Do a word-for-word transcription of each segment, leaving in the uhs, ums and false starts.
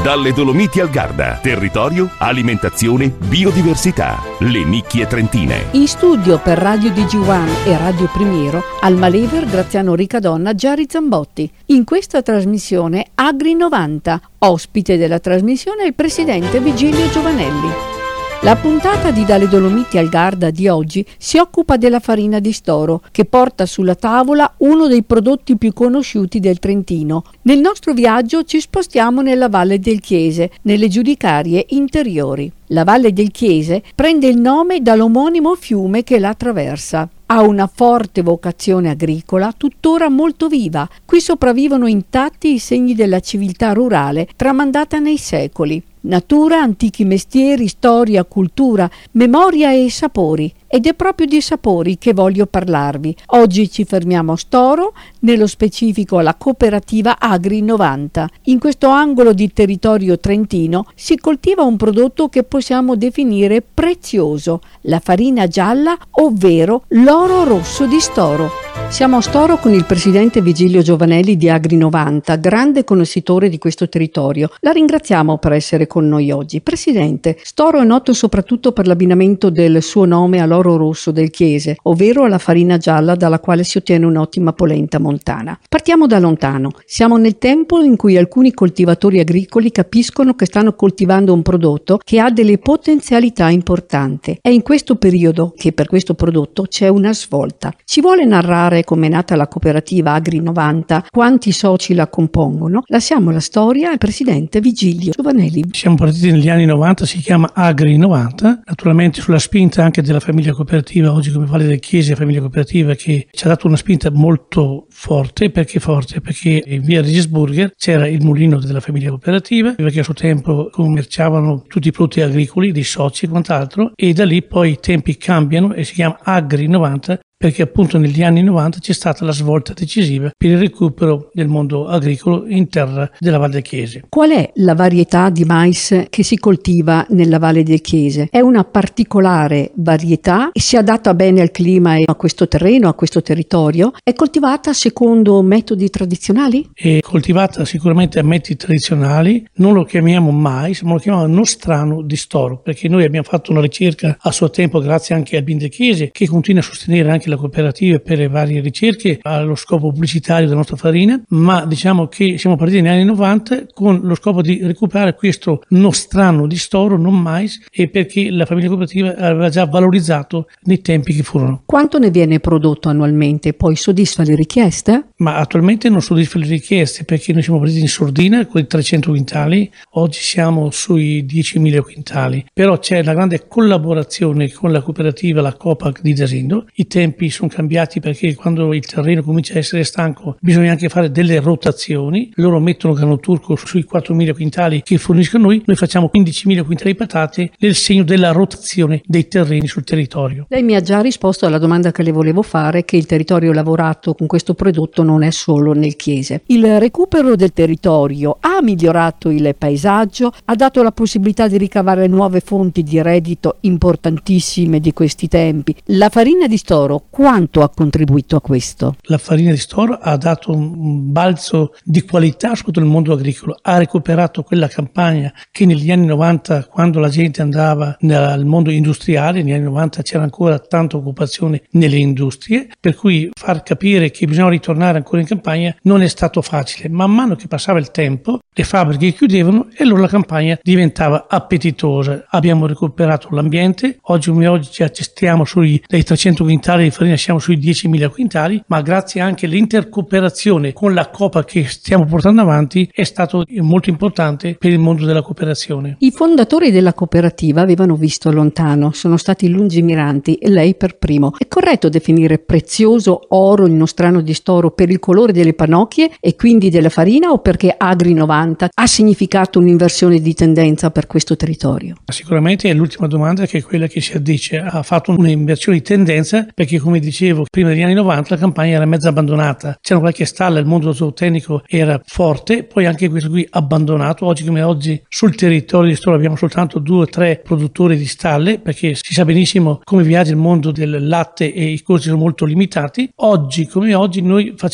Dalle Dolomiti al Garda, territorio, alimentazione, biodiversità, le nicchie trentine. In studio per Radio D G uno e Radio Primiero, Almalever, Graziano Riccadonna, Giari Zambotti. In questa trasmissione Agri novanta, ospite della trasmissione il presidente Vigilio Giovanelli. La puntata di Dalle Dolomiti al Garda di oggi si occupa della farina di storo, che porta sulla tavola uno dei prodotti più conosciuti del Trentino. Nel nostro viaggio ci spostiamo nella Valle del Chiese, nelle giudicarie interiori. La Valle del Chiese prende il nome dall'omonimo fiume che la attraversa. Ha una forte vocazione agricola, tuttora molto viva. Qui sopravvivono intatti i segni della civiltà rurale tramandata nei secoli. Natura, antichi mestieri, storia, cultura, memoria e sapori. Ed è proprio di sapori che voglio parlarvi. Oggi ci fermiamo a Storo, nello specifico alla cooperativa Agri novanta. In questo angolo di territorio trentino si coltiva un prodotto che possiamo definire prezioso, la farina gialla, ovvero l'oro rosso di Storo. Siamo a Storo con il presidente Vigilio Giovanelli di Agri novanta, grande conoscitore di questo territorio. La ringraziamo per essere con noi oggi. Presidente, Storo è noto soprattutto per l'abbinamento del suo nome all'oro rosso del Chiese, ovvero alla farina gialla dalla quale si ottiene un'ottima polenta montana. Partiamo da lontano. Siamo nel tempo in cui alcuni coltivatori agricoli capiscono che stanno coltivando un prodotto che ha delle potenzialità importanti. È in questo periodo che per questo prodotto c'è una svolta. Ci vuole narrare come è nata la cooperativa Agri novanta, quanti soci la compongono? Lasciamo la storia al presidente Vigilio Giovanelli. Siamo partiti negli anni novanta, si chiama Agri novanta, naturalmente sulla spinta anche della famiglia cooperativa, oggi come Valle del Chiese, famiglia cooperativa che ci ha dato una spinta molto forte. Perché forte? Perché in via Regisburger c'era il mulino della famiglia cooperativa, perché a suo tempo commerciavano tutti i prodotti agricoli, dei soci e quant'altro, e da lì poi i tempi cambiano e si chiama Agri novanta, perché appunto negli anni novanta c'è stata la svolta decisiva per il recupero del mondo agricolo in terra della Valle del Chiese. Qual è la varietà di mais che si coltiva nella Valle del Chiese? È una particolare varietà e si adatta bene al clima e a questo terreno, a questo territorio? È coltivata secondo metodi tradizionali? È coltivata sicuramente a metodi tradizionali, non lo chiamiamo mais, ma lo chiamiamo nostrano di Storo, perché noi abbiamo fatto una ricerca a suo tempo grazie anche al B I N del Chiese, che continua a sostenere anche la cooperativa per le varie ricerche allo scopo pubblicitario della nostra farina, ma diciamo che siamo partiti negli anni novanta con lo scopo di recuperare questo nostrano di Storo, non mais, e perché la famiglia cooperativa aveva già valorizzato nei tempi che furono. Quanto ne viene prodotto annualmente? Poi soddisfa le richieste? Ma attualmente non soddisfa le richieste, perché noi siamo partiti in sordina con i trecento quintali, oggi siamo sui diecimila quintali, però c'è una grande collaborazione con la cooperativa, la Copac di Desendo. I tempi sono cambiati perché quando il terreno comincia a essere stanco bisogna anche fare delle rotazioni. Loro mettono grano turco sui quattromila quintali che forniscono noi, noi facciamo quindicimila quintali di patate, nel segno della rotazione dei terreni sul territorio. Lei mi ha già risposto alla domanda che le volevo fare, che il territorio lavorato con questo prodotto non è solo nel Chiese. Il recupero del territorio ha migliorato il paesaggio, ha dato la possibilità di ricavare nuove fonti di reddito importantissime di questi tempi. La farina di Storo quanto ha contribuito a questo? La farina di Storo ha dato un balzo di qualità soprattutto nel mondo agricolo, ha recuperato quella campagna che negli anni novanta, quando la gente andava nel mondo industriale, negli anni novanta c'era ancora tanta occupazione nelle industrie, per cui far capire che bisognava ritornare ancora in campagna non è stato facile. Man mano che passava il tempo le fabbriche chiudevano e allora la campagna diventava appetitosa. Abbiamo recuperato l'ambiente, oggi come oggi ci attestiamo sui dai trecento quintali di farina, siamo sui diecimila quintali, ma grazie anche all'intercooperazione con la Copa che stiamo portando avanti è stato molto importante per il mondo della cooperazione. I fondatori della cooperativa avevano visto lontano, sono stati lungimiranti e lei per primo. È corretto definire prezioso oro il nostrano di Storo per il colore delle pannocchie e quindi della farina, o perché Agri novanta ha significato un'inversione di tendenza per questo territorio? Sicuramente è l'ultima domanda, che è quella che si addice. Ha fatto un'inversione di tendenza perché, come dicevo, prima degli anni novanta la campagna era mezza abbandonata, c'era qualche stalla, il mondo zootecnico era forte, poi anche questo qui abbandonato. Oggi come oggi sul territorio di Storo abbiamo soltanto due o tre produttori di stalle, perché si sa benissimo come viaggia il mondo del latte e i costi sono molto limitati. Oggi come oggi noi facciamo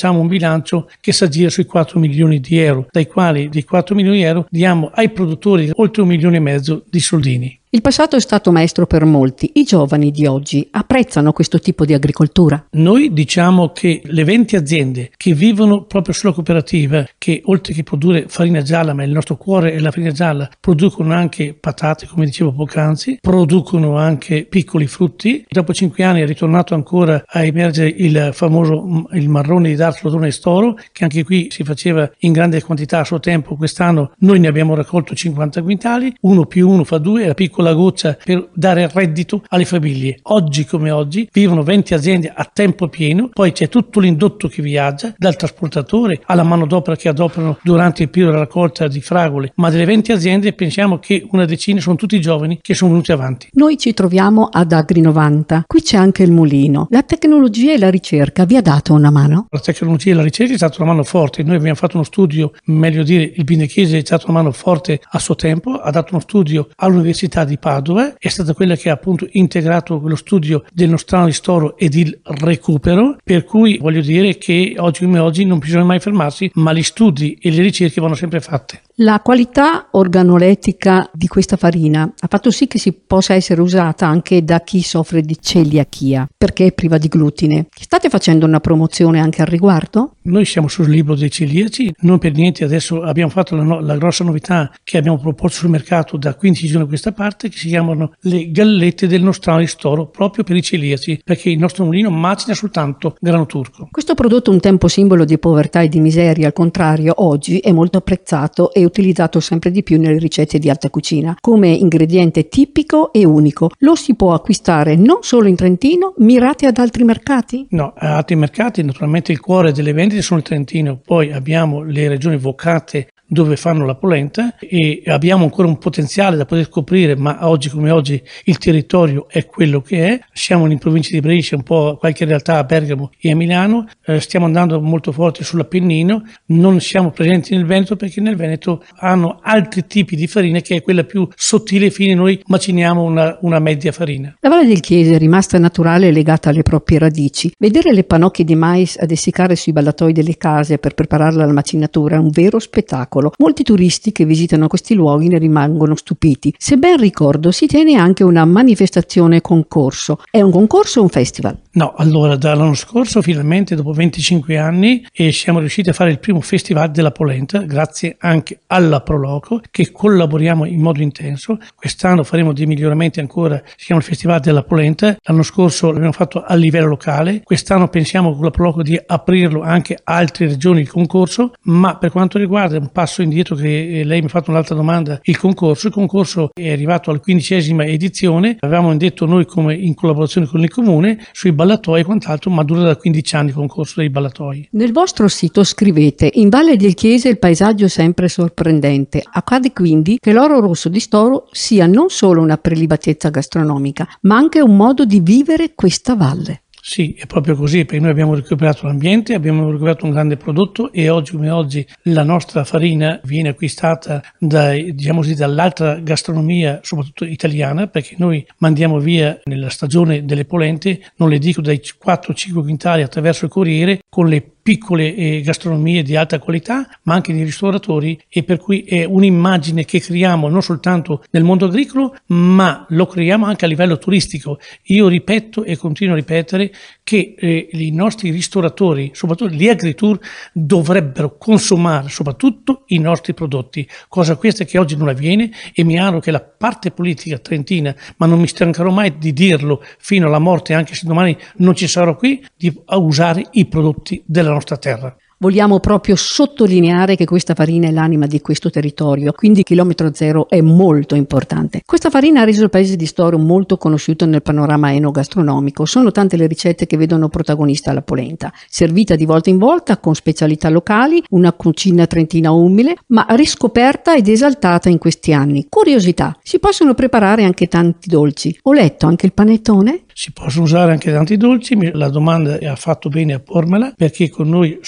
facciamo un bilancio che si aggira sui quattro milioni di euro, dai quali di quattro milioni di euro diamo ai produttori oltre un milione e mezzo di soldini. Il passato è stato maestro per molti. I giovani di oggi apprezzano questo tipo di agricoltura? Noi diciamo che le venti aziende che vivono proprio sulla cooperativa, che oltre che produrre farina gialla, ma il nostro cuore è la farina gialla, producono anche patate, come dicevo poc'anzi, producono anche piccoli frutti. Dopo cinque anni è ritornato ancora a emergere il famoso il marrone di Darzo, Lodone e Storo, che anche qui si faceva in grande quantità a suo tempo. Quest'anno noi ne abbiamo raccolto cinquanta quintali, uno più uno fa due, la piccola la goccia per dare reddito alle famiglie. Oggi come oggi vivono venti aziende a tempo pieno, poi c'è tutto l'indotto che viaggia, dal trasportatore alla manodopera che adoperano durante il periodo della raccolta di fragole, ma delle venti aziende pensiamo che una decina sono tutti giovani che sono venuti avanti. Noi ci troviamo ad Agri novanta, qui c'è anche il mulino. La tecnologia e la ricerca vi ha dato una mano? La tecnologia e la ricerca è stata una mano forte. Noi abbiamo fatto uno studio, meglio dire il Bindechese è stata una mano forte a suo tempo, ha dato uno studio all'Università di Padova, è stata quella che ha appunto integrato quello studio del nostrano di Storo ed il recupero, per cui voglio dire che oggi come oggi non bisogna mai fermarsi, ma gli studi e le ricerche vanno sempre fatte. La qualità organolettica di questa farina ha fatto sì che si possa essere usata anche da chi soffre di celiachia, perché è priva di glutine. State facendo una promozione anche al riguardo? Noi siamo sul libro dei celiaci, non per niente adesso abbiamo fatto la, no- la grossa novità che abbiamo proposto sul mercato da quindici giorni a questa parte, che si chiamano le gallette del nostrano di Storo, proprio per i celiaci, perché il nostro mulino macina soltanto grano turco. Questo prodotto, un tempo simbolo di povertà e di miseria, al contrario, oggi è molto apprezzato e utilizzato sempre di più nelle ricette di alta cucina come ingrediente tipico e unico. Lo si può acquistare non solo in Trentino, mirati ad altri mercati? No, a altri mercati naturalmente il cuore delle vendite sono il Trentino, poi abbiamo le regioni vocate dove fanno la polenta e abbiamo ancora un potenziale da poter scoprire, ma oggi come oggi il territorio è quello che è. Siamo in provincia di Brescia, un po' qualche realtà a Bergamo e a Milano, eh, stiamo andando molto forte sull'Appennino, non siamo presenti nel Veneto perché nel Veneto hanno altri tipi di farina che è quella più sottile e fine, noi maciniamo una, una media farina. La Valle del Chiese è rimasta naturale e legata alle proprie radici. Vedere le pannocchie di mais ad essiccare sui ballatoi delle case per prepararla alla macinatura è un vero spettacolo. Molti turisti che visitano questi luoghi ne rimangono stupiti. Se ben ricordo, si tiene anche una manifestazione concorso. È un concorso o un festival? No, allora dall'anno scorso finalmente dopo venticinque anni e siamo riusciti a fare il primo festival della polenta, grazie anche alla Proloco che collaboriamo in modo intenso. Quest'anno faremo dei miglioramenti ancora, si chiama il Festival della Polenta. L'anno scorso l'abbiamo fatto a livello locale, quest'anno pensiamo con la Proloco di aprirlo anche a altre regioni il concorso, ma per quanto riguarda un passo indietro che lei mi ha fatto un'altra domanda, il concorso, il concorso è arrivato alla quindicesima edizione, avevamo detto noi come in collaborazione con il comune sui ballatoi e quant'altro, ma dura da quindici anni il concorso dei ballatoi. Nel vostro sito scrivete: in Valle del Chiese il paesaggio è sempre sorprendente, accade quindi che l'oro rosso di Storo sia non solo una prelibatezza gastronomica ma anche un modo di vivere questa valle. Sì, è proprio così, perché noi abbiamo recuperato l'ambiente, abbiamo recuperato un grande prodotto e oggi come oggi la nostra farina viene acquistata dai, diciamo così, dall'altra gastronomia, soprattutto italiana, perché noi mandiamo via nella stagione delle polente, non le dico dai quattro cinque quintali attraverso il Corriere, con le piccole eh, gastronomie di alta qualità, ma anche di ristoratori, e per cui è un'immagine che creiamo non soltanto nel mondo agricolo, ma lo creiamo anche a livello turistico. Io ripeto e continuo a ripetere che eh, i nostri ristoratori, soprattutto gli agritour, dovrebbero consumare soprattutto i nostri prodotti, cosa questa che oggi non avviene, e mi auguro che la parte politica trentina, ma non mi stancherò mai di dirlo fino alla morte, anche se domani non ci sarò qui, di usare i prodotti della nostra terra. Vogliamo proprio sottolineare che questa farina è l'anima di questo territorio, quindi chilometro zero è molto importante. Questa farina ha reso il paese di Storo molto conosciuto nel panorama enogastronomico. Sono tante le ricette che vedono protagonista la polenta, servita di volta in volta con specialità locali, una cucina trentina umile, ma riscoperta ed esaltata in questi anni. Curiosità, si possono preparare anche tanti dolci. Ho letto anche il panettone? Si possono usare anche tanti dolci, la domanda ha fatto bene a pormela, perché con noi sono sorte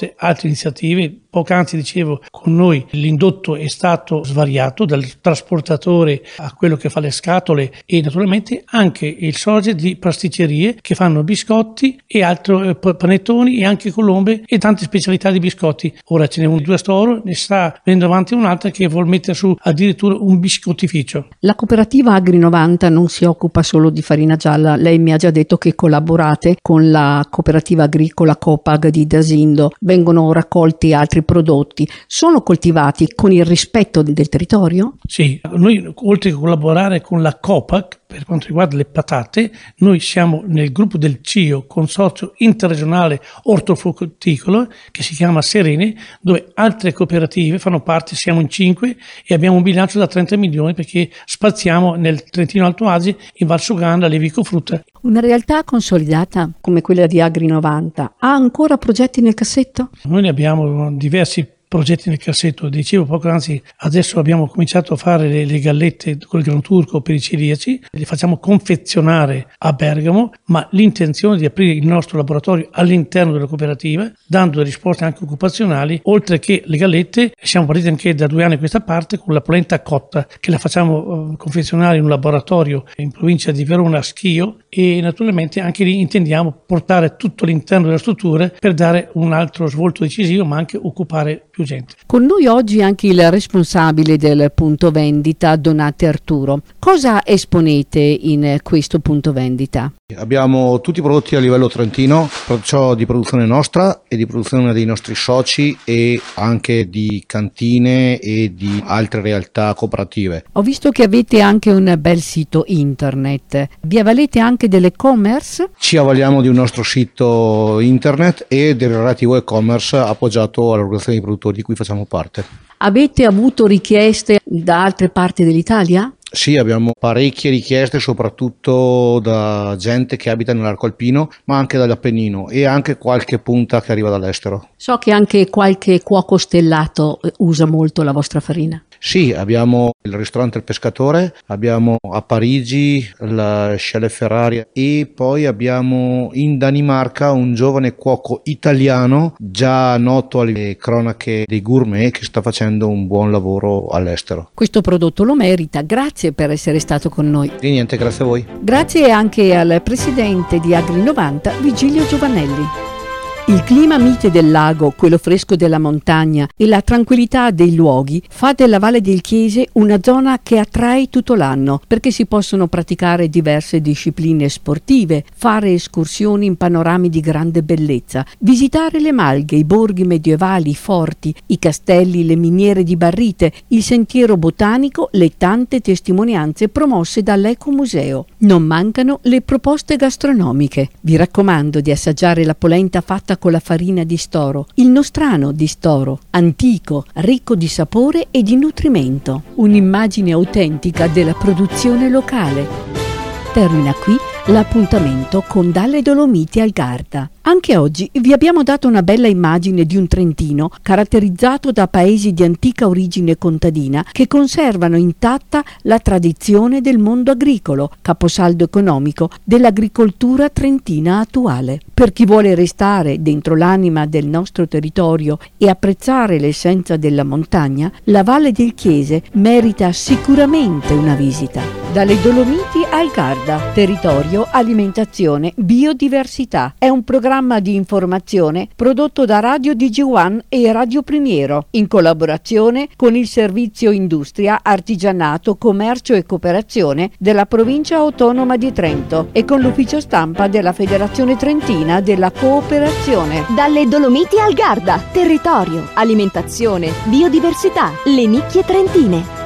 molte altre iniziative. Poc'anzi dicevo, con noi l'indotto è stato svariato, dal trasportatore a quello che fa le scatole, e naturalmente anche il sorgere di pasticcerie che fanno biscotti e altro, panettoni e anche colombe e tante specialità di biscotti. Ora ce n'è un due a Storo, ne sta venendo avanti un'altra che vuol mettere su addirittura un biscottificio. La cooperativa Agri novanta non si occupa solo di farina gialla, lei mi ha già detto che collaborate con la cooperativa agricola Copag di Dasindo, vengono raccolti altri prodotti, sono coltivati con il rispetto del territorio? Sì, noi oltre a collaborare con la Copag per quanto riguarda le patate, noi siamo nel gruppo del C I O, Consorzio Interregionale Ortofrutticolo, che si chiama Serene, dove altre cooperative fanno parte, siamo in cinque e abbiamo un bilancio da trenta milioni perché spaziamo nel Trentino Alto Adige, in Val Sugana, Levico Frutta. Una realtà consolidata come quella di Agri novanta ha ancora progetti nel cassetto? Noi ne abbiamo diversi progetti nel cassetto, dicevo poco, anzi adesso abbiamo cominciato a fare le, le gallette col grano turco per i celiaci, le facciamo confezionare a Bergamo, ma l'intenzione è di aprire il nostro laboratorio all'interno della cooperativa, dando delle risposte anche occupazionali, oltre che le gallette. Siamo partiti anche da due anni a questa parte con la polenta cotta, che la facciamo uh, confezionare in un laboratorio in provincia di Verona a Schio, e naturalmente anche lì intendiamo portare tutto all'interno della struttura per dare un altro svolto decisivo, ma anche occupare più gente. Con noi oggi anche il responsabile del punto vendita, Donate Arturo. Cosa esponete in questo punto vendita? Abbiamo tutti i prodotti a livello trentino, perciò di produzione nostra e di produzione dei nostri soci e anche di cantine e di altre realtà cooperative. Ho visto che avete anche un bel sito internet. Vi avvalete anche dell'e-commerce? Ci avvaliamo di un nostro sito internet e del relativo e-commerce appoggiato all'organizzazione dei produttori di cui facciamo parte. Avete avuto richieste da altre parti dell'Italia? Sì, abbiamo parecchie richieste, soprattutto da gente che abita nell'arco alpino, ma anche dall'Appennino e anche qualche punta che arriva dall'estero. So che anche qualche cuoco stellato usa molto la vostra farina. Sì, abbiamo il ristorante Il Pescatore, abbiamo a Parigi la Chef Ferrari e poi abbiamo in Danimarca un giovane cuoco italiano già noto alle cronache dei gourmet che sta facendo un buon lavoro all'estero. Questo prodotto lo merita, grazie per essere stato con noi. Di niente, grazie a voi. Grazie anche al presidente di Agri novanta, Vigilio Giovanelli. Il clima mite del lago, quello fresco della montagna e la tranquillità dei luoghi fa della Valle del Chiese una zona che attrae tutto l'anno, perché si possono praticare diverse discipline sportive, fare escursioni in panorami di grande bellezza, visitare le malghe, i borghi medievali, i forti, i castelli, le miniere di barrite, il sentiero botanico, le tante testimonianze promosse dall'Ecomuseo. Non mancano le proposte gastronomiche. Vi raccomando di assaggiare la polenta fatta con la farina di Storo, il nostrano di Storo, antico, ricco di sapore e di nutrimento, un'immagine autentica della produzione locale. Termina qui l'appuntamento con Dalle Dolomiti al Garda. Anche oggi vi abbiamo dato una bella immagine di un Trentino caratterizzato da paesi di antica origine contadina che conservano intatta la tradizione del mondo agricolo, caposaldo economico dell'agricoltura trentina attuale. Per chi vuole restare dentro l'anima del nostro territorio e apprezzare l'essenza della montagna, la Valle del Chiese merita sicuramente una visita. Dalle Dolomiti al Garda, territorio, alimentazione, biodiversità. È un programma di informazione prodotto da Radio D G uno e Radio Primiero, in collaborazione con il Servizio Industria, Artigianato, Commercio e Cooperazione della Provincia Autonoma di Trento e con l'Ufficio Stampa della Federazione Trentina della Cooperazione. Dalle Dolomiti al Garda, territorio, alimentazione, biodiversità, le nicchie trentine.